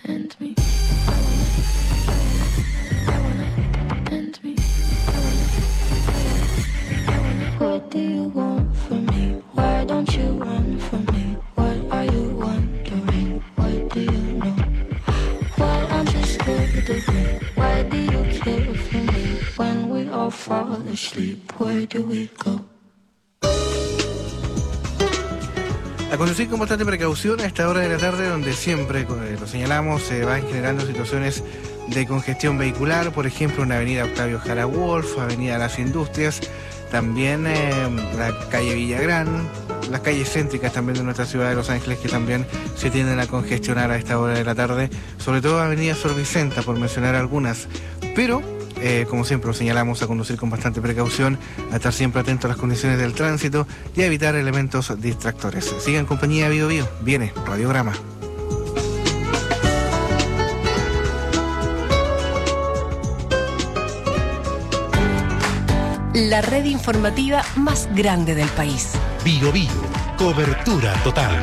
end me. What do you want from me? Why don't you run from me? What are you wondering? What do you know? Why aren't you scared of me? Why do you care for me? When we all fall asleep, where do we go? A conducir con bastante precaución a esta hora de la tarde, donde siempre, lo señalamos, se van generando situaciones de congestión vehicular, por ejemplo, en la avenida Octavio Jara Wolf, avenida Las Industrias, también la calle Villagrán, las calles céntricas también de nuestra ciudad de Los Ángeles, que también se tienden a congestionar a esta hora de la tarde, sobre todo avenida Sor Vicenta, por mencionar algunas, pero como siempre lo señalamos, a conducir con bastante precaución, a estar siempre atento a las condiciones del tránsito y a evitar elementos distractores. Sigan en compañía de Bio Bio, viene Radiograma. La red informativa más grande del país. Bio Bio, cobertura total.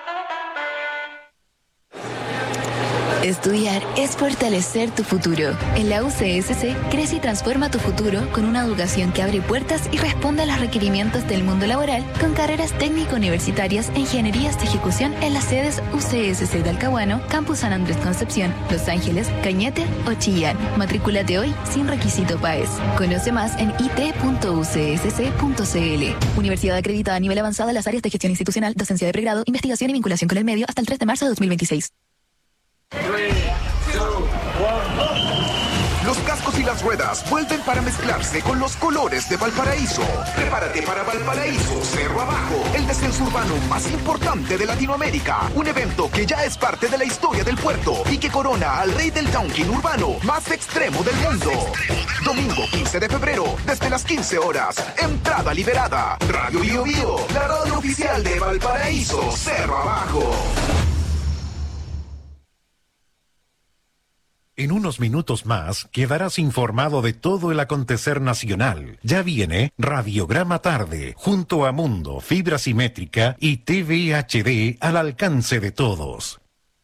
Estudiar es fortalecer tu futuro. En la UCSC, crece y transforma tu futuro con una educación que abre puertas y responde a los requerimientos del mundo laboral con carreras técnico-universitarias e ingenierías de ejecución en las sedes UCSC Talcahuano, Campus San Andrés Concepción, Los Ángeles, Cañete o Chillán. Matrículate hoy sin requisito PAES. Conoce más en it.ucsc.cl. Universidad acreditada a nivel avanzado en las áreas de gestión institucional, docencia de pregrado, investigación y vinculación con el medio hasta el 3 de marzo de 2026. Los cascos y las ruedas vuelven para mezclarse con los colores de Valparaíso. Prepárate para Valparaíso Cerro Abajo, el descenso urbano más importante de Latinoamérica. Un evento que ya es parte de la historia del puerto y que corona al rey del downhill urbano más extremo del mundo. Domingo 15 de febrero, desde las 15 horas. Entrada liberada. Radio Bio Bio, la radio oficial de Valparaíso Cerro Abajo. En unos minutos más quedarás informado de todo el acontecer nacional. Ya viene Radiograma Tarde, junto a Mundo, Fibra Simétrica y TV HD al alcance de todos.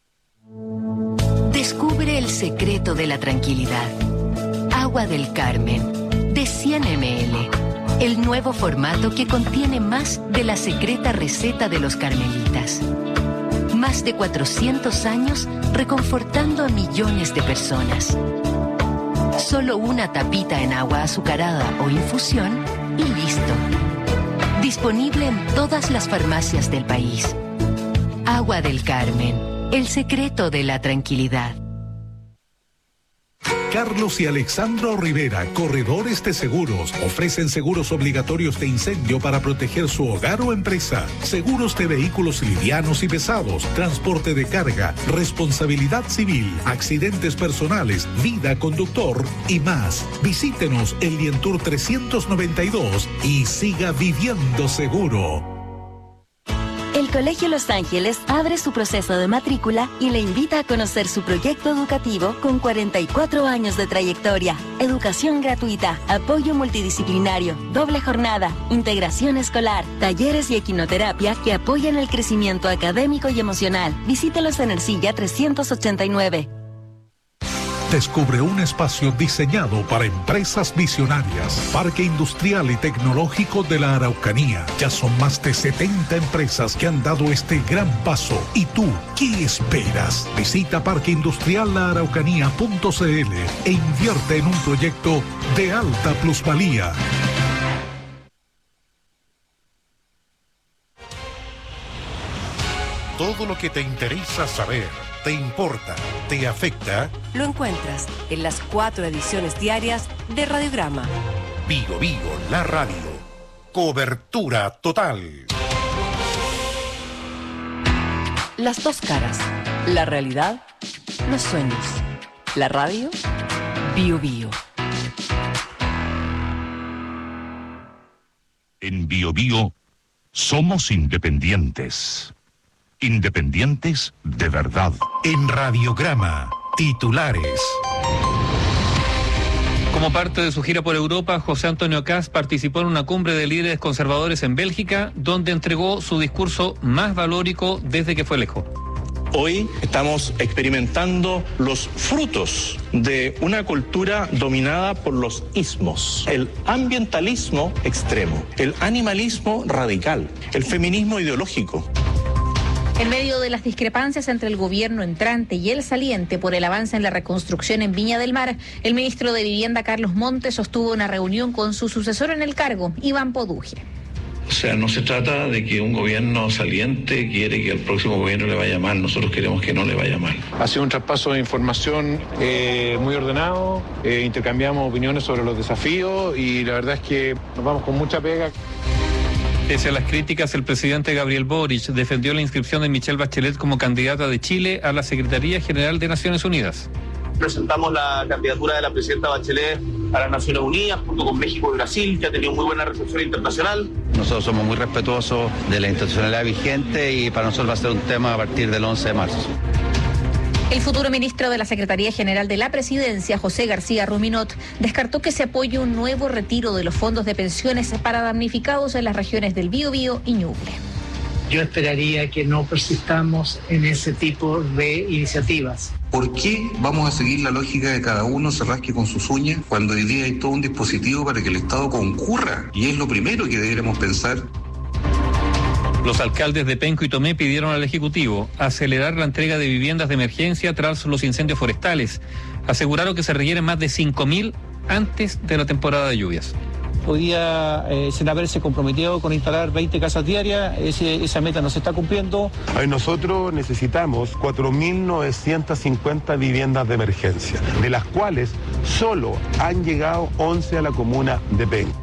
Descubre el secreto de la tranquilidad. Agua del Carmen, de 100 ml. El nuevo formato que contiene más de la secreta receta de los carmelitas. Más de 400 años reconfortando a millones de personas. Solo una tapita en agua azucarada o infusión y listo. Disponible en todas las farmacias del país. Agua del Carmen, el secreto de la tranquilidad. Carlos y Alexandro Rivera, corredores de seguros, ofrecen seguros obligatorios de incendio para proteger su hogar o empresa, seguros de vehículos livianos y pesados, transporte de carga, responsabilidad civil, accidentes personales, vida conductor y más. Visítenos en Lientour 392 y siga viviendo seguro. El Colegio Los Ángeles abre su proceso de matrícula y le invita a conocer su proyecto educativo con 44 años de trayectoria. Educación gratuita, apoyo multidisciplinario, doble jornada, integración escolar, talleres y equinoterapia que apoyan el crecimiento académico y emocional. Visítelos en Ercilla 389. Descubre un espacio diseñado para empresas visionarias. Parque Industrial y Tecnológico de la Araucanía. Ya son más de 70 empresas que han dado este gran paso. ¿Y tú qué esperas? Visita parqueindustriallaaraucanía.cl e invierte en un proyecto de alta plusvalía. Todo lo que te interesa saber, te importa, te afecta. Lo encuentras en las 4 ediciones diarias de Radiograma. Bio Bio, la radio. Cobertura total. Las dos caras. La realidad, los sueños. La radio, Bio Bio. En Bio Bio somos independientes. Independientes de verdad. En Radiograma, titulares. Como parte de su gira por Europa, José Antonio Kast participó en una cumbre de líderes conservadores en Bélgica, donde entregó su discurso más valórico desde que fue electo. Hoy estamos experimentando los frutos de una cultura dominada por los ismos, el ambientalismo extremo, el animalismo radical, el feminismo ideológico. En medio de las discrepancias entre el gobierno entrante y el saliente por el avance en la reconstrucción en Viña del Mar, el ministro de Vivienda, Carlos Montes, sostuvo una reunión con su sucesor en el cargo, Iván Poduje. O sea, no se trata de que un gobierno saliente quiere que al próximo gobierno le vaya mal, nosotros queremos que no le vaya mal. Ha sido un traspaso de información muy ordenado, intercambiamos opiniones sobre los desafíos y la verdad es que nos vamos con mucha pega. Pese a las críticas, el presidente Gabriel Boric defendió la inscripción de Michelle Bachelet como candidata de Chile a la Secretaría General de Naciones Unidas. Presentamos la candidatura de la presidenta Bachelet a las Naciones Unidas junto con México y Brasil, que ha tenido muy buena recepción internacional. Nosotros somos muy respetuosos de la institucionalidad vigente y para nosotros va a ser un tema a partir del 11 de marzo. El futuro ministro de la Secretaría General de la Presidencia, José García Ruminot, descartó que se apoye un nuevo retiro de los fondos de pensiones para damnificados en las regiones del Biobío y Ñuble. Yo esperaría que no persistamos en ese tipo de iniciativas. ¿Por qué vamos a seguir la lógica de cada uno se rasque con sus uñas cuando hoy día hay todo un dispositivo para que el Estado concurra? Y es lo primero que deberíamos pensar. Los alcaldes de Penco y Tomé pidieron al Ejecutivo acelerar la entrega de viviendas de emergencia tras los incendios forestales. Aseguraron que se requieren más de 5.000 antes de la temporada de lluvias. Podía haberse comprometido con instalar 20 casas diarias, esa meta no se está cumpliendo. Nosotros necesitamos 4.950 viviendas de emergencia, de las cuales solo han llegado 11 a la comuna de Penco.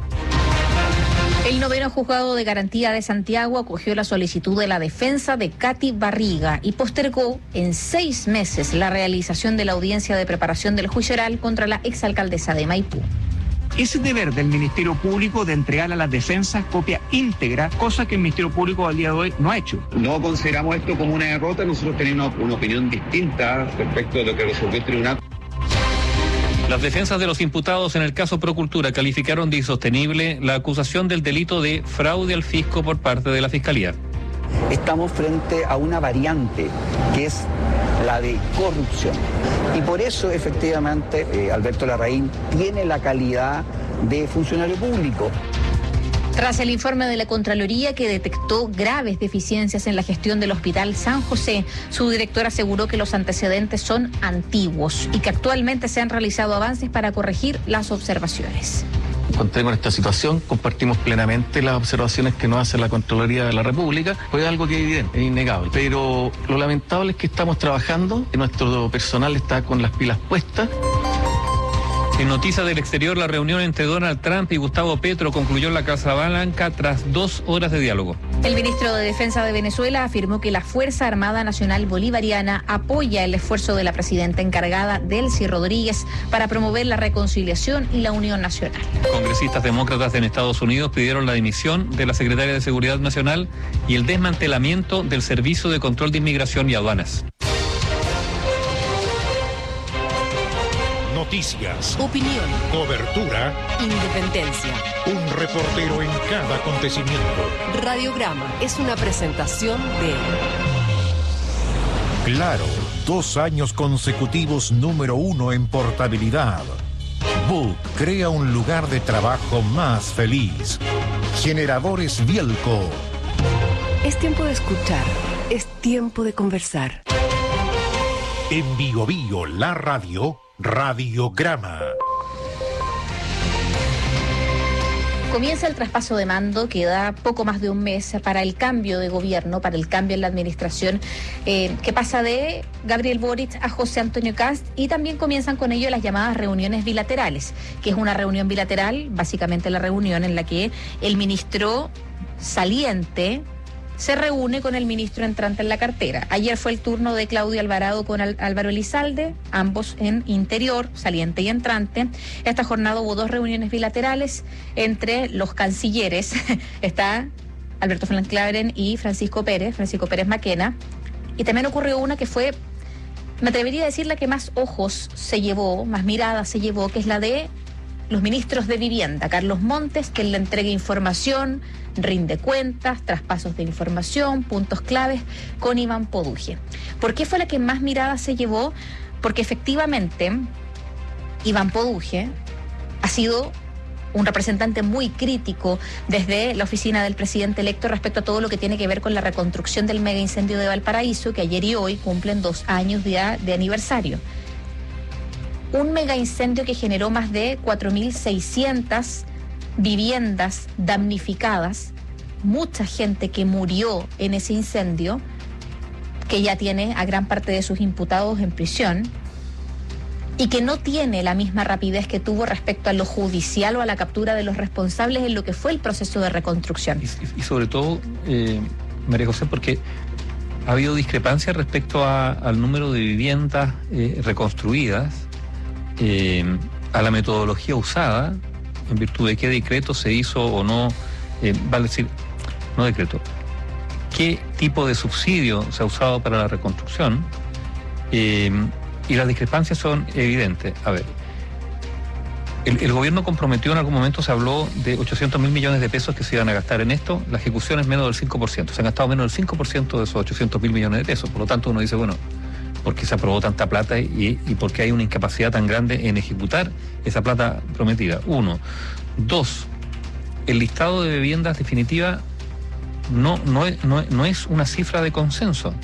El 9º Juzgado de Garantía de Santiago acogió la solicitud de la defensa de Katy Barriga y postergó en 6 meses la realización de la audiencia de preparación del juicio oral contra la exalcaldesa de Maipú. Es deber del Ministerio Público de entregar a las defensas copia íntegra, cosa que el Ministerio Público al día de hoy no ha hecho. No consideramos esto como una derrota, nosotros tenemos una opinión distinta respecto de lo que resolvió el tribunal. Las defensas de los imputados en el caso Procurtura calificaron de insostenible la acusación del delito de fraude al fisco por parte de la Fiscalía. Estamos frente a una variante que es la de corrupción. Y por eso, efectivamente, Alberto Larraín tiene la calidad de funcionario público. Tras el informe de la Contraloría que detectó graves deficiencias en la gestión del Hospital San José, su director aseguró que los antecedentes son antiguos y que actualmente se han realizado avances para corregir las observaciones. Encontré con esta situación, compartimos plenamente las observaciones que nos hace la Contraloría de la República, fue algo que es evidente, es innegable. Pero lo lamentable es que estamos trabajando, nuestro personal está con las pilas puestas. En noticias del exterior, la reunión entre Donald Trump y Gustavo Petro concluyó en la Casa Blanca tras 2 horas de diálogo. El ministro de Defensa de Venezuela afirmó que la Fuerza Armada Nacional Bolivariana apoya el esfuerzo de la presidenta encargada, Delcy Rodríguez, para promover la reconciliación y la unión nacional. Congresistas demócratas en Estados Unidos pidieron la dimisión de la secretaria de Seguridad Nacional y el desmantelamiento del Servicio de Control de Inmigración y Aduanas. Noticias, opinión, cobertura, independencia. Un reportero en cada acontecimiento. Radiograma es una presentación de Claro, 2 años consecutivos número 1 en portabilidad. Book crea un lugar de trabajo más feliz. Generadores Bielco. Es tiempo de escuchar, es tiempo de conversar. En Bio Bio, la radio, Radiograma. Comienza el traspaso de mando, queda poco más de un mes para el cambio de gobierno, para el cambio en la administración, que pasa de Gabriel Boric a José Antonio Kast, y también comienzan con ello las llamadas reuniones bilaterales, que es una reunión bilateral, básicamente la reunión en la que el ministro saliente se reúne con el ministro entrante en la cartera. Ayer fue el turno de Claudio Alvarado con Álvaro Elizalde, ambos en interior, saliente y entrante. Esta jornada hubo 2 reuniones bilaterales entre los cancilleres. Está Alberto Van Claveren y Francisco Pérez Maquena. Y también ocurrió una que fue, me atrevería a decir, la que más ojos se llevó, más miradas se llevó, que es la de los ministros de vivienda, Carlos Montes, que le entregue información, rinde cuentas, traspasos de información, puntos claves, con Iván Poduje. ¿Por qué fue la que más miradas se llevó? Porque efectivamente Iván Poduje ha sido un representante muy crítico desde la oficina del presidente electo respecto a todo lo que tiene que ver con la reconstrucción del mega incendio de Valparaíso, que ayer y hoy cumplen 2 años de aniversario. Un mega incendio que generó más de 4.600 viviendas damnificadas, mucha gente que murió en ese incendio, que ya tiene a gran parte de sus imputados en prisión, y que no tiene la misma rapidez que tuvo respecto a lo judicial o a la captura de los responsables en lo que fue el proceso de reconstrucción. Y sobre todo, María José, porque ha habido discrepancia respecto al número de viviendas reconstruidas, a la metodología usada, en virtud de qué decreto se hizo o no, vale decir, no decreto, qué tipo de subsidio se ha usado para la reconstrucción, y las discrepancias son evidentes. A ver, el gobierno comprometió en algún momento, se habló de 800.000 millones de pesos que se iban a gastar en esto, la ejecución es menos del 5%, se han gastado menos del 5% de esos 800.000 millones de pesos, por lo tanto uno dice, bueno, ¿por qué se aprobó tanta plata y por qué hay una incapacidad tan grande en ejecutar esa plata prometida? 1. 2. El listado de viviendas definitiva no es una cifra de consenso.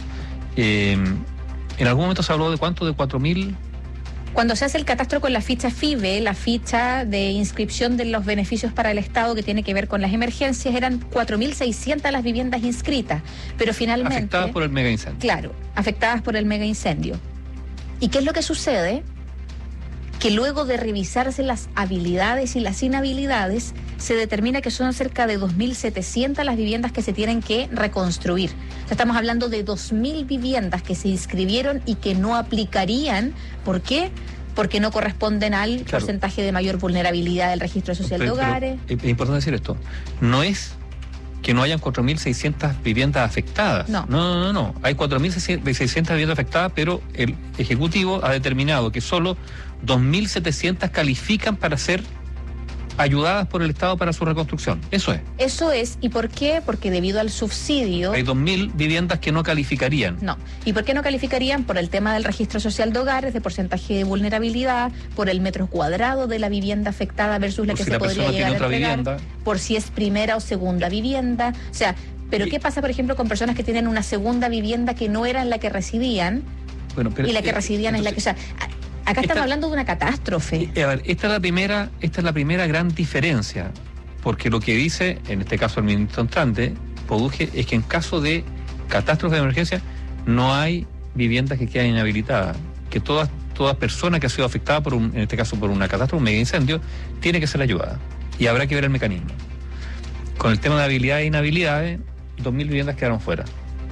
En algún momento se habló de ¿cuánto? De 4.000. Cuando se hace el catastro con la ficha FIBE, la ficha de inscripción de los beneficios para el Estado que tiene que ver con las emergencias, eran 4.600 las viviendas inscritas, pero finalmente... Afectadas por el mega incendio. Claro, afectadas por el mega incendio. ¿Y qué es lo que sucede? Que luego de revisarse las habilidades y las inhabilidades, se determina que son cerca de 2.700 las viviendas que se tienen que reconstruir. O sea, estamos hablando de 2.000 viviendas que se inscribieron y que no aplicarían. ¿Por qué? Porque no corresponden al porcentaje de mayor vulnerabilidad del registro social de hogares. Es importante decir esto. No es que no hayan 4.600 viviendas afectadas. No. Hay 4.600 viviendas afectadas, pero el Ejecutivo ha determinado que solo 2.700 califican para ser ayudadas por el Estado para su reconstrucción. Eso es. Eso es. ¿Y por qué? Porque debido al subsidio... Hay 2.000 viviendas que no calificarían. No. ¿Y por qué no calificarían? Por el tema del registro social de hogares, de porcentaje de vulnerabilidad, por el metro cuadrado de la vivienda afectada versus la que se podría llegar a entregar, por si es primera o segunda vivienda. O sea, pero ¿qué pasa, por ejemplo, con personas que tienen una segunda vivienda que no era en la que residían? Bueno, pero, y la que residían es la que... O sea, acá estamos hablando de una catástrofe. A ver, esta es la primera gran diferencia, porque lo que dice, en este caso el ministro entrante, Poduje, es que en caso de catástrofe de emergencia no hay viviendas que queden inhabilitadas, que toda persona que ha sido afectada en este caso por una catástrofe, un mega incendio, tiene que ser ayudada, y habrá que ver el mecanismo. Con el tema de habilidades e inhabilidades, 2.000 viviendas quedaron fuera.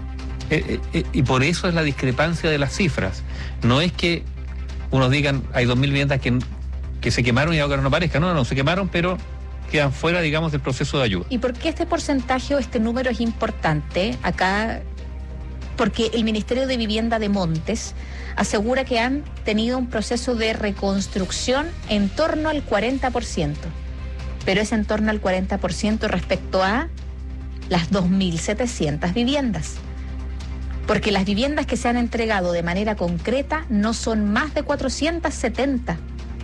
Y por eso es la discrepancia de las cifras. No es que unos digan hay 2.000 viviendas que se quemaron y ahora no aparezcan. No, se quemaron, pero quedan fuera, digamos, del proceso de ayuda. ¿Y por qué este porcentaje o este número es importante? Acá, porque el Ministerio de Vivienda de Montes asegura que han tenido un proceso de reconstrucción en torno al 40%, pero es en torno al 40% respecto a las 2.700 viviendas. Porque las viviendas que se han entregado de manera concreta no son más de 470.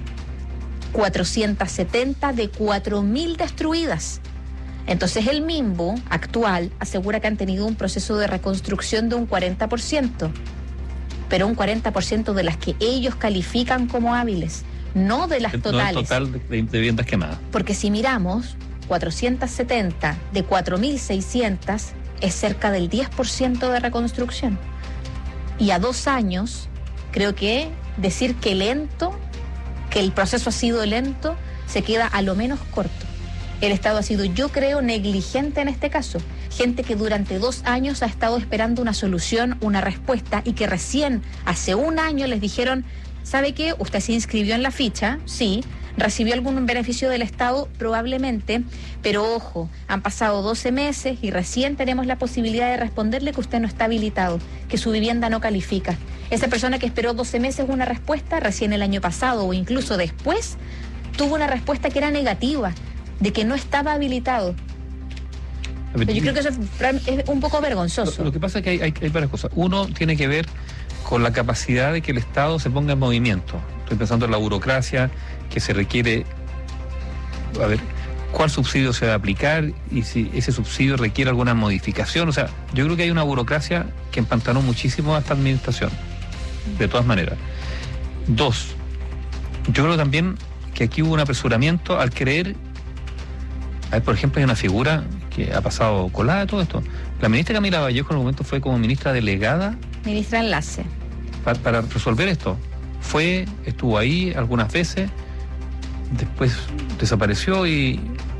470 de 4.000 destruidas. Entonces el MIMBU actual asegura que han tenido un proceso de reconstrucción de un 40%, pero un 40% de las que ellos califican como hábiles, no de las totales. No el total de viviendas quemadas. Porque si miramos, 470 de 4.600... es cerca del 10% de reconstrucción. Y a 2 años, creo que decir que el proceso ha sido lento, se queda a lo menos corto. El Estado ha sido, yo creo, negligente en este caso. Gente que durante 2 años ha estado esperando una solución, una respuesta, y que recién hace 1 año les dijeron, ¿sabe qué? Usted se inscribió en la ficha, sí. ¿Recibió algún beneficio del Estado? Probablemente, pero ojo, han pasado 12 meses y recién tenemos la posibilidad de responderle que usted no está habilitado, que su vivienda no califica. Esa persona que esperó 12 meses una respuesta, recién el año pasado o incluso después, tuvo una respuesta que era negativa, de que no estaba habilitado. Pero yo creo que eso es un poco vergonzoso. Lo que pasa es que hay varias cosas. Uno tiene que ver con la capacidad de que el Estado se ponga en movimiento. Estoy pensando en la burocracia que se requiere, a ver, cuál subsidio se va a aplicar y si ese subsidio requiere alguna modificación. O sea, yo creo que hay una burocracia que empantanó muchísimo a esta administración, de todas maneras. Dos, yo creo también que aquí hubo un apresuramiento al creer, a ver, por ejemplo, hay una figura que ha pasado colada de todo esto. La ministra Camila Vallejo en el momento fue como ministra delegada. Ministra enlace. Para resolver esto. Estuvo ahí algunas veces, después desapareció y...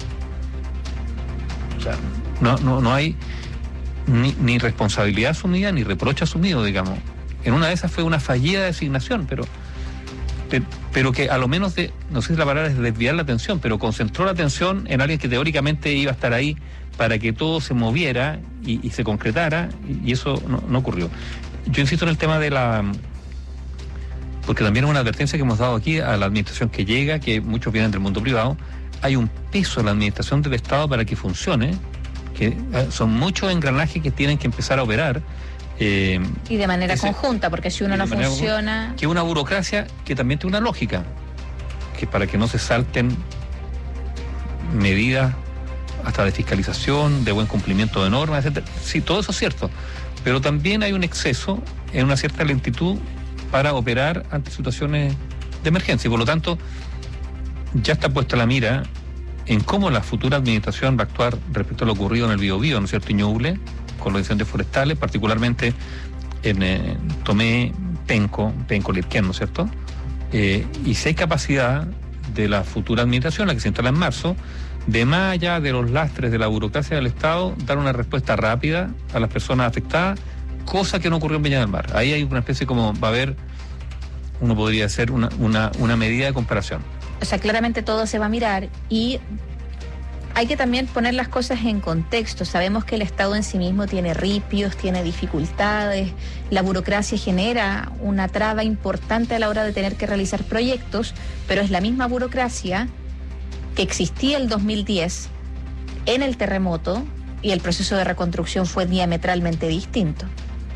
O sea, no hay ni responsabilidad asumida ni reproche asumido, digamos. En una de esas fue una fallida designación, pero que a lo menos no sé si la palabra es desviar la atención, pero concentró la atención en alguien que teóricamente iba a estar ahí para que todo se moviera y se concretara, y eso no ocurrió. Yo insisto en el tema porque también es una advertencia que hemos dado aquí a la administración que llega, que muchos vienen del mundo privado. Hay un peso en la administración del Estado para que funcione, que son muchos engranajes que tienen que empezar a operar. Y de manera conjunta, porque si uno no funciona... Que una burocracia que también tiene una lógica, que para que no se salten medidas hasta de fiscalización, de buen cumplimiento de normas, etcétera. Sí, todo eso es cierto, pero también hay un exceso en una cierta lentitud para operar ante situaciones de emergencia, y por lo tanto ya está puesta la mira en cómo la futura administración va a actuar respecto a lo ocurrido en el Biobío, ¿no es cierto?, y Ñuble, con los incendios forestales, particularmente en Tomé, Penco, Lirquén, ¿no es cierto? Y si hay capacidad de la futura administración, la que se instala en marzo, de más allá de los lastres de la burocracia del Estado, dar una respuesta rápida a las personas afectadas, cosa que no ocurrió en Viña del Mar. Ahí hay una especie como, va a haber, uno podría hacer una medida de comparación. O sea, claramente todo se va a mirar y hay que también poner las cosas en contexto. Sabemos que el Estado en sí mismo tiene ripios, tiene dificultades, la burocracia genera una traba importante a la hora de tener que realizar proyectos, pero es la misma burocracia que existía el 2010 en el terremoto y el proceso de reconstrucción fue diametralmente distinto.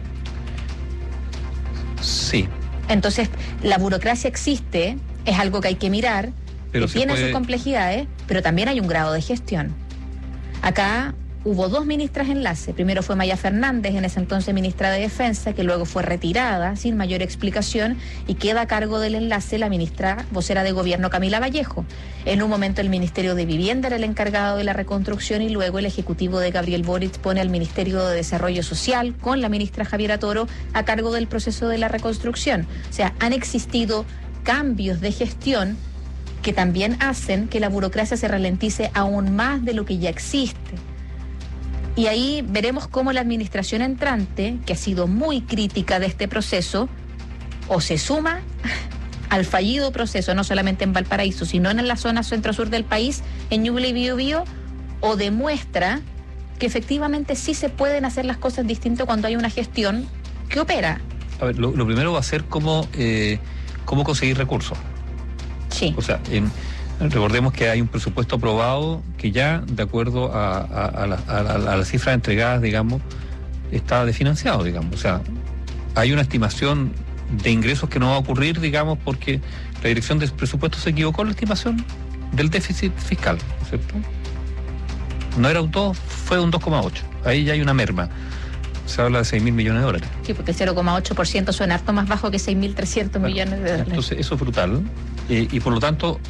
Sí. Entonces, la burocracia existe, es algo que hay que mirar, pero que tiene sus complejidades, pero también hay un grado de gestión. Acá hubo 2 ministras enlace. Primero fue Maya Fernández, en ese entonces ministra de Defensa, que luego fue retirada sin mayor explicación y queda a cargo del enlace la ministra vocera de gobierno Camila Vallejo. En un momento el Ministerio de Vivienda era el encargado de la reconstrucción y luego el ejecutivo de Gabriel Boric pone al Ministerio de Desarrollo Social con la ministra Javiera Toro a cargo del proceso de la reconstrucción. O sea, han existido cambios de gestión que también hacen que la burocracia se ralentice aún más de lo que ya existe. Y ahí veremos cómo la administración entrante, que ha sido muy crítica de este proceso, o se suma al fallido proceso, no solamente en Valparaíso, sino en la zona centro-sur del país, en Ñuble y Biobío, o demuestra que efectivamente sí se pueden hacer las cosas distintas cuando hay una gestión que opera. A ver, lo primero va a ser cómo conseguir recursos. Sí. O sea, recordemos que hay un presupuesto aprobado que ya, de acuerdo a las cifras entregadas, digamos, está desfinanciado, digamos. O sea, hay una estimación de ingresos que no va a ocurrir, digamos, porque la dirección del presupuesto se equivocó en la estimación del déficit fiscal, ¿cierto? No era un 2, fue un 2,8. Ahí ya hay una merma. Se habla de 6.000 millones de dólares. Sí, porque el 0,8% suena harto más bajo que 6.300 millones de dólares. Entonces, eso es brutal. Y por lo tanto,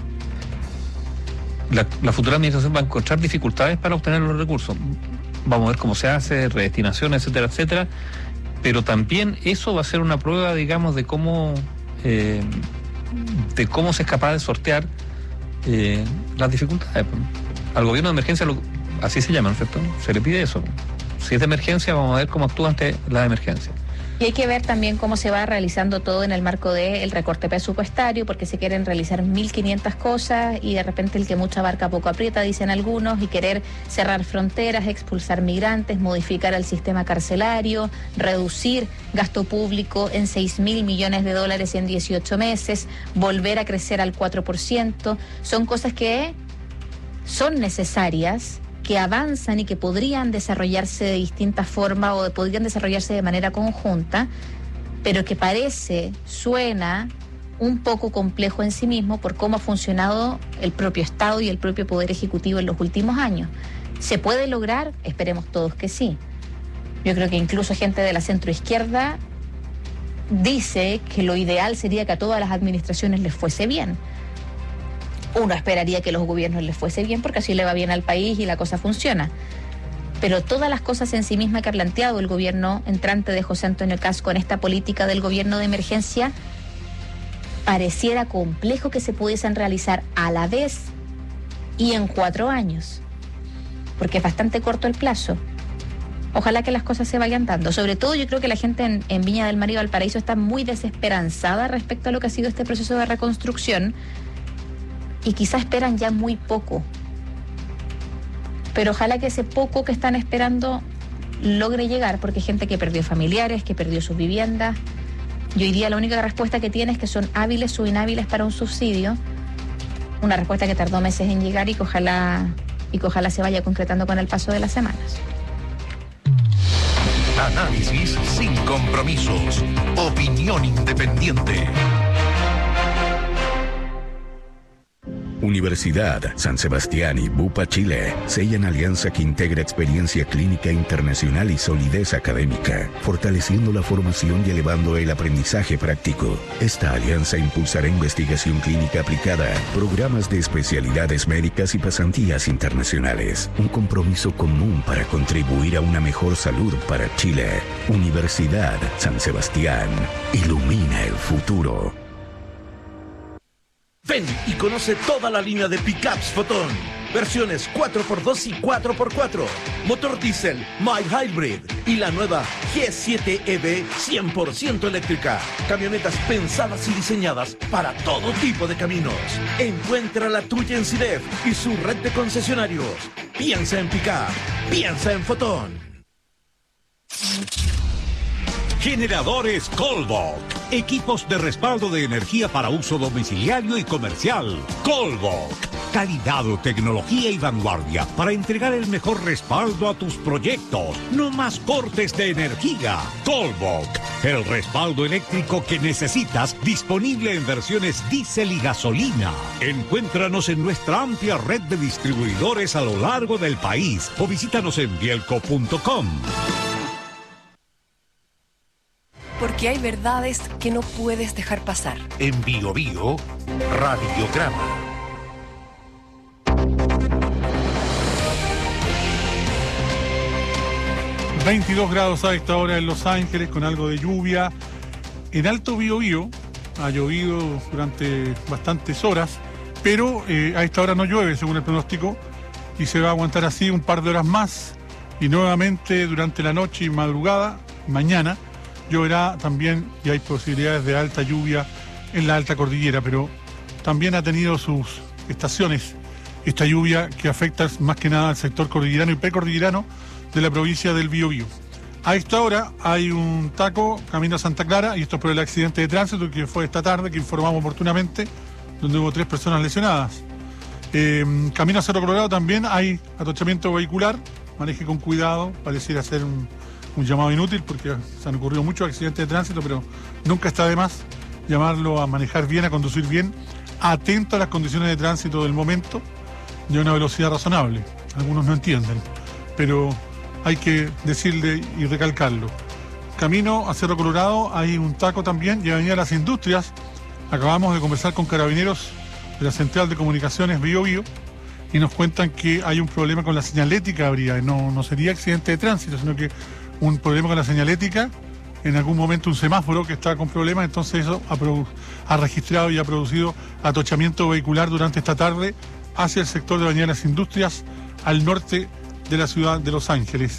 la futura administración va a encontrar dificultades para obtener los recursos. Vamos a ver cómo se hace, redestinación, etcétera, etcétera. Pero también eso va a ser una prueba, digamos, de cómo se es capaz de sortear las dificultades. Al gobierno de emergencia, así se llama, ¿no es cierto? Se le pide eso. Si es de emergencia, vamos a ver cómo actúa ante la emergencia. Y hay que ver también cómo se va realizando todo en el marco del recorte presupuestario, porque se quieren realizar 1.500 cosas y de repente el que mucha abarca poco aprieta, dicen algunos, y querer cerrar fronteras, expulsar migrantes, modificar el sistema carcelario, reducir gasto público en 6.000 millones de dólares en 18 meses, volver a crecer al 4%. Son cosas que son necesarias, que avanzan y que podrían desarrollarse de distintas formas o podrían desarrollarse de manera conjunta, pero que suena un poco complejo en sí mismo por cómo ha funcionado el propio Estado y el propio Poder Ejecutivo en los últimos años. ¿Se puede lograr? Esperemos todos que sí. Yo creo que incluso gente de la centroizquierda dice que lo ideal sería que a todas las administraciones les fuese bien. Uno esperaría que los gobiernos les fuese bien porque así le va bien al país y la cosa funciona. Pero todas las cosas en sí mismas que ha planteado el gobierno entrante de José Antonio Kast con esta política del gobierno de emergencia, pareciera complejo que se pudiesen realizar a la vez y en 4 años, porque es bastante corto el plazo. Ojalá que las cosas se vayan dando. Sobre todo yo creo que la gente en Viña del Mar y Valparaíso está muy desesperanzada respecto a lo que ha sido este proceso de reconstrucción, y quizás esperan ya muy poco. Pero ojalá que ese poco que están esperando logre llegar, porque hay gente que perdió familiares, que perdió sus viviendas. Y hoy día la única respuesta que tiene es que son hábiles o inhábiles para un subsidio. Una respuesta que tardó meses en llegar y que ojalá se vaya concretando con el paso de las semanas. Análisis sin compromisos. Opinión independiente. Universidad San Sebastián y Bupa Chile sellan alianza que integra experiencia clínica internacional y solidez académica, fortaleciendo la formación y elevando el aprendizaje práctico. Esta alianza impulsará investigación clínica aplicada, programas de especialidades médicas y pasantías internacionales. Un compromiso común para contribuir a una mejor salud para Chile. Universidad San Sebastián. Ilumina el futuro. Ven y conoce toda la línea de pickups Fotón. Versiones 4x2 y 4x4. Motor diésel, mild hybrid y la nueva G7 EV 100% eléctrica. Camionetas pensadas y diseñadas para todo tipo de caminos. Encuentra la tuya en CIDEF y su red de concesionarios. Piensa en pickup. Piensa en Fotón. Generadores Colbok. Equipos de respaldo de energía para uso domiciliario y comercial. Colbok. Calidad, tecnología y vanguardia para entregar el mejor respaldo a tus proyectos. No más cortes de energía. Colbok. El respaldo eléctrico que necesitas, disponible en versiones diésel y gasolina. Encuéntranos en nuestra amplia red de distribuidores a lo largo del país o visítanos en bielco.com. Porque hay verdades que no puedes dejar pasar. En Bio Bio, Radiograma. ...22 grados a esta hora en Los Ángeles, con algo de lluvia. En Alto Biobío ha llovido durante bastantes horas, pero a esta hora no llueve, según el pronóstico, y se va a aguantar así un par de horas más, y nuevamente durante la noche y madrugada, mañana, lloverá también, y hay posibilidades de alta lluvia en la alta cordillera, pero también ha tenido sus estaciones esta lluvia que afecta más que nada al sector cordillerano y precordillerano de la provincia del Biobío. A esta hora hay un taco camino a Santa Clara, y esto es por el accidente de tránsito que fue esta tarde, que informamos oportunamente, donde hubo 3 personas lesionadas. Camino a Cerro Colorado también hay atochamiento vehicular, maneje con cuidado, pareciera ser un llamado inútil porque se han ocurrido muchos accidentes de tránsito, pero nunca está de más llamarlo a manejar bien, a conducir bien, atento a las condiciones de tránsito del momento y a una velocidad razonable. Algunos no entienden, pero hay que decirle y recalcarlo. Camino a Cerro Colorado hay un taco también, y Avenida Las Industrias. Acabamos de conversar con carabineros de la Central de Comunicaciones Bio Bio y nos cuentan que hay un problema con la señalética. No sería accidente de tránsito, sino que un problema con la señalética, en algún momento un semáforo que estaba con problemas, entonces eso ha registrado y ha producido atochamiento vehicular durante esta tarde hacia el sector de Avenida Las Industrias, al norte de la ciudad de Los Ángeles.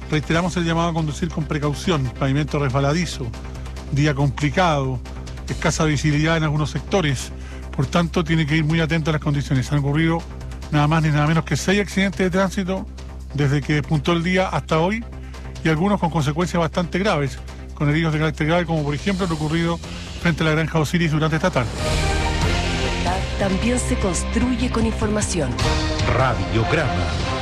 reiteramos el llamado a conducir con precaución, pavimento resbaladizo, día complicado, escasa visibilidad en algunos sectores, por tanto tiene que ir muy atento a las condiciones. Han ocurrido nada más ni nada menos que 6 accidentes de tránsito desde que despuntó el día hasta hoy y algunos con consecuencias bastante graves, con heridos de carácter grave, como por ejemplo lo ocurrido frente a la granja Osiris durante esta tarde. También se construye con información. Radiograma.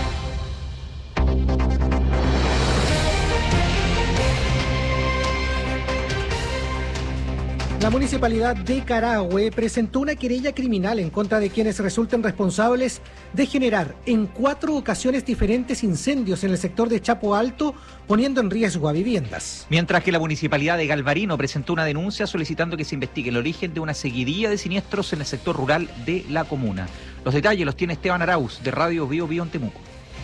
La Municipalidad de Carahue presentó una querella criminal en contra de quienes resulten responsables de generar en 4 ocasiones diferentes incendios en el sector de Chapo Alto, poniendo en riesgo a viviendas. Mientras que la Municipalidad de Galvarino presentó una denuncia solicitando que se investigue el origen de una seguidilla de siniestros en el sector rural de la comuna. Los detalles los tiene Esteban Arauz, de Radio Bio Bio en Temuco.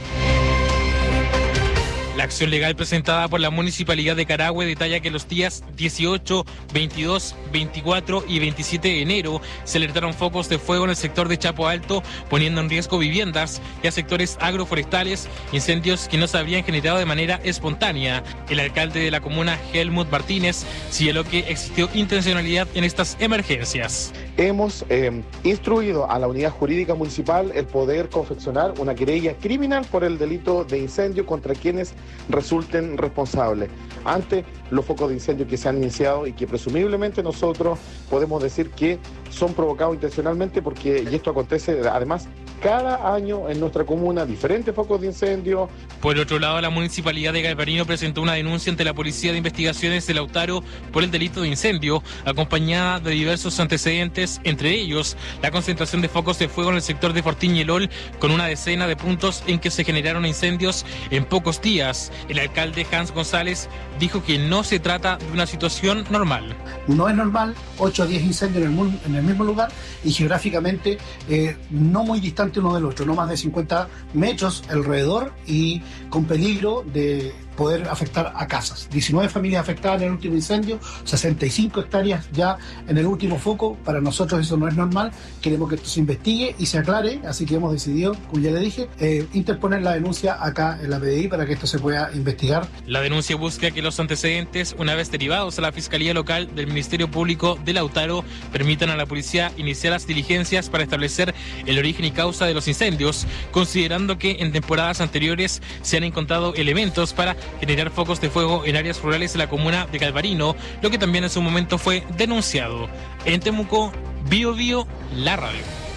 La acción legal presentada por la Municipalidad de Carahue detalla que los días 18, 22, 24 y 27 de enero se alertaron focos de fuego en el sector de Chapo Alto, poniendo en riesgo viviendas y a sectores agroforestales, incendios que no se habían generado de manera espontánea. El alcalde de la comuna, Helmut Martínez, señaló que existió intencionalidad en estas emergencias. Hemos instruido a la unidad jurídica municipal el poder confeccionar una querella criminal por el delito de incendio contra quienes resulten responsables ante los focos de incendio que se han iniciado y que presumiblemente nosotros podemos decir que son provocados intencionalmente, porque y esto acontece además cada año en nuestra comuna, diferentes focos de incendio. Por otro lado, la Municipalidad de Galvarino presentó una denuncia ante la Policía de Investigaciones de Lautaro por el delito de incendio, acompañada de diversos antecedentes, entre ellos la concentración de focos de fuego en el sector de Fortín y Elol, con una decena de puntos en que se generaron incendios en pocos días. El alcalde Hans González dijo que no se trata de una situación normal. No es normal 8 o 10 incendios en el mismo lugar y geográficamente no muy distante uno del otro, no más de 50 metros alrededor y con peligro de poder afectar a casas. 19 familias afectadas en el último incendio, 65 hectáreas ya en el último foco. Para nosotros eso no es normal, queremos que esto se investigue y se aclare, así que hemos decidido, como ya le dije, interponer la denuncia acá en la PDI para que esto se pueda investigar. La denuncia busca que los antecedentes, una vez derivados a la Fiscalía Local del Ministerio Público de Lautaro, permitan a la policía iniciar las diligencias para establecer el origen y causa de los incendios, considerando que en temporadas anteriores se han encontrado elementos para generar focos de fuego en áreas rurales de la comuna de Galvarino, lo que también en su momento fue denunciado. En Temuco, Bio Bio, la radio.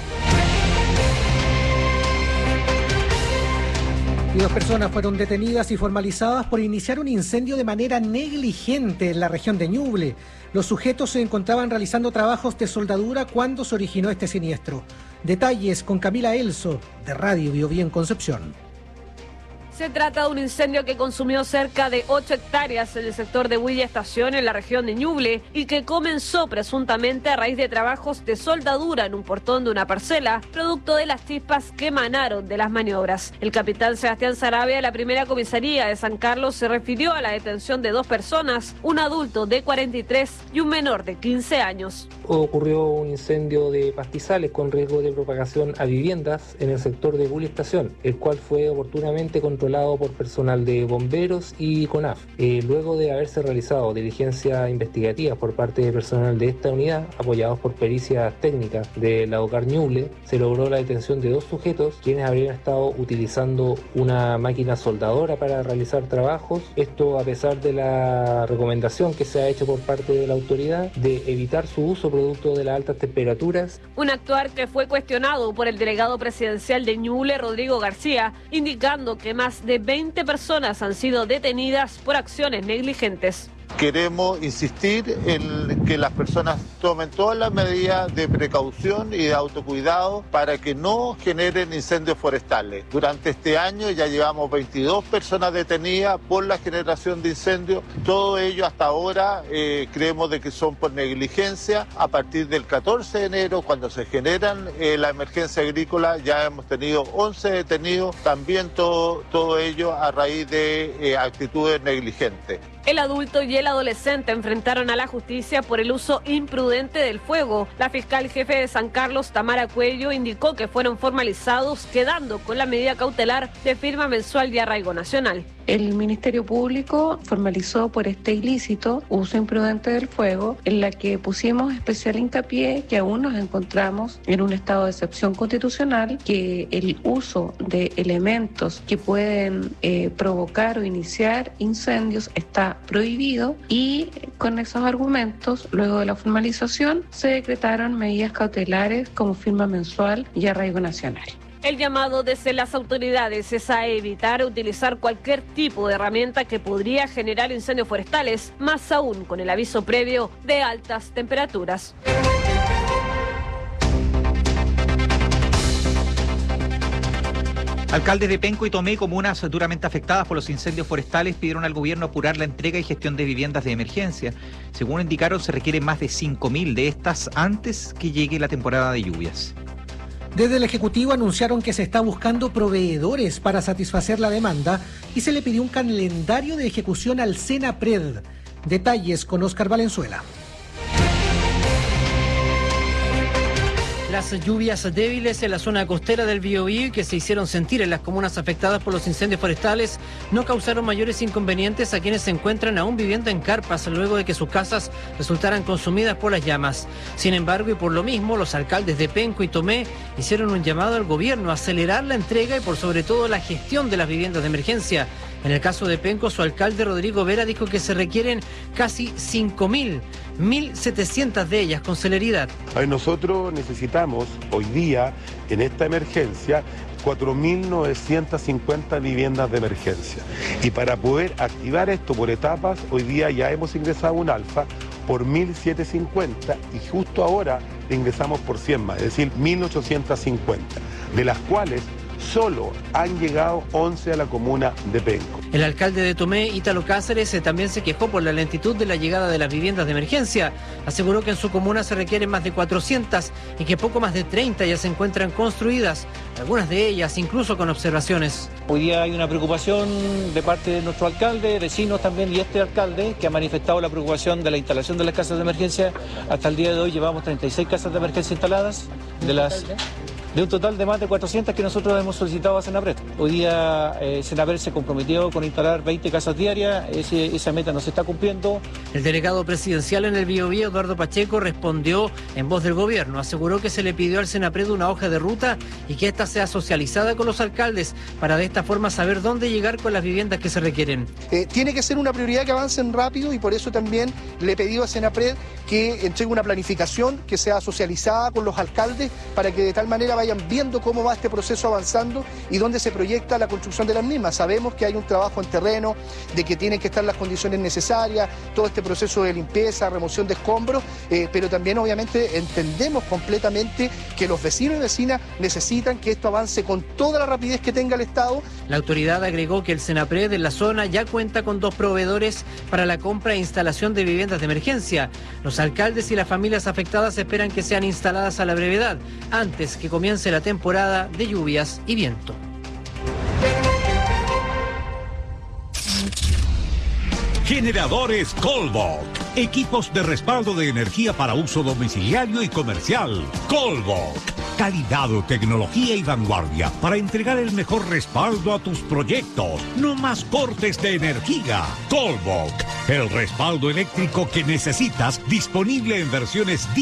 Y 2 personas fueron detenidas y formalizadas por iniciar un incendio de manera negligente en la región de Ñuble. Los sujetos se encontraban realizando trabajos de soldadura cuando se originó este siniestro. Detalles con Camila Elso, de Radio Bio Bio en Concepción. Se trata de un incendio que consumió cerca de 8 hectáreas en el sector de Huilla Estación, en la región de Ñuble, y que comenzó presuntamente a raíz de trabajos de soldadura en un portón de una parcela, producto de las chispas que emanaron de las maniobras. El capitán Sebastián Sarabia de la primera comisaría de San Carlos se refirió a la detención de 2 personas, un adulto de 43 y un menor de 15 años. Ocurrió un incendio de pastizales con riesgo de propagación a viviendas en el sector de Huilla Estación, el cual fue oportunamente controlado por personal de bomberos y CONAF. Luego de haberse realizado diligencias investigativas por parte de personal de esta unidad, apoyados por pericias técnicas de la OCAR Ñuble, se logró la detención de 2 sujetos quienes habrían estado utilizando una máquina soldadora para realizar trabajos. Esto a pesar de la recomendación que se ha hecho por parte de la autoridad de evitar su uso producto de las altas temperaturas. Un actuar que fue cuestionado por el delegado presidencial de Ñuble, Rodrigo García, indicando que más de 20 personas han sido detenidas por acciones negligentes. Queremos insistir en que las personas tomen todas las medidas de precaución y de autocuidado para que no generen incendios forestales. Durante este año ya llevamos 22 personas detenidas por la generación de incendios. Todo ello hasta ahora creemos de que son por negligencia. A partir del 14 de enero, cuando se generan la emergencia agrícola, ya hemos tenido 11 detenidos, también todo ello a raíz de actitudes negligentes. El adulto y el adolescente enfrentaron a la justicia por el uso imprudente del fuego. La fiscal jefe de San Carlos, Tamara Cuello, indicó que fueron formalizados, quedando con la medida cautelar de firma mensual de arraigo nacional. El Ministerio Público formalizó por este ilícito uso imprudente del fuego, en la que pusimos especial hincapié que aún nos encontramos en un estado de excepción constitucional, que el uso de elementos que pueden provocar o iniciar incendios está prohibido, y con esos argumentos, luego de la formalización, se decretaron medidas cautelares como firma mensual y arraigo nacional. El llamado desde las autoridades es a evitar utilizar cualquier tipo de herramienta que podría generar incendios forestales, más aún con el aviso previo de altas temperaturas. Alcaldes de Penco y Tomé, comunas duramente afectadas por los incendios forestales, pidieron al gobierno apurar la entrega y gestión de viviendas de emergencia. Según indicaron, se requieren más de 5.000 de estas antes que llegue la temporada de lluvias. Desde el Ejecutivo anunciaron que se está buscando proveedores para satisfacer la demanda y se le pidió un calendario de ejecución al Senapred. Detalles con Óscar Valenzuela. Las lluvias débiles en la zona costera del Biobío y que se hicieron sentir en las comunas afectadas por los incendios forestales no causaron mayores inconvenientes a quienes se encuentran aún viviendo en carpas luego de que sus casas resultaran consumidas por las llamas. Sin embargo, y por lo mismo, los alcaldes de Penco y Tomé hicieron un llamado al gobierno a acelerar la entrega y por sobre todo la gestión de las viviendas de emergencia. En el caso de Penco, su alcalde Rodrigo Vera dijo que se requieren casi 5.000, 1.700 de ellas con celeridad. Nosotros necesitamos hoy día, en esta emergencia, 4.950 viviendas de emergencia. Y para poder activar esto por etapas, hoy día ya hemos ingresado un alfa por 1.750 y justo ahora ingresamos por 100 más, es decir, 1.850, de las cuales solo han llegado 11 a la comuna de Penco. El alcalde de Tomé, Ítalo Cáceres, también se quejó por la lentitud de la llegada de las viviendas de emergencia. Aseguró que en su comuna se requieren más de 400 y que poco más de 30 ya se encuentran construidas, algunas de ellas incluso con observaciones. Hoy día hay una preocupación de parte de nuestro alcalde, vecinos también y este alcalde que ha manifestado la preocupación de la instalación de las casas de emergencia. Hasta el día de hoy llevamos 36 casas de emergencia instaladas, de un total de más de 400 que nosotros hemos solicitado a Senapred. Hoy día Senapred se comprometió con instalar 20 casas diarias, esa meta no se está cumpliendo. El delegado presidencial en el Biobío, Eduardo Pacheco, respondió en voz del gobierno. Aseguró que se le pidió al Senapred una hoja de ruta y que ésta sea socializada con los alcaldes para de esta forma saber dónde llegar con las viviendas que se requieren. Tiene que ser una prioridad que avancen rápido y por eso también le he pedido a Senapred que entregue una planificación que sea socializada con los alcaldes para que de tal manera vayan viendo cómo va este proceso avanzando y dónde se proyecta la construcción de las mismas. Sabemos que hay un trabajo en terreno, de que tienen que estar las condiciones necesarias, todo este proceso de limpieza, remoción de escombros, pero también obviamente entendemos completamente que los vecinos y vecinas necesitan que esto avance con toda la rapidez que tenga el Estado. La autoridad agregó que el Senapred en la zona ya cuenta con 2 proveedores para la compra e instalación de viviendas de emergencia. Los alcaldes y las familias afectadas esperan que sean instaladas a la brevedad, antes que comience la temporada de lluvias y viento. Generadores Colbok. Equipos de respaldo de energía para uso domiciliario y comercial. Colbok. Calidad, tecnología y vanguardia para entregar el mejor respaldo a tus proyectos. No más cortes de energía. Colbok. El respaldo eléctrico que necesitas, disponible en versiones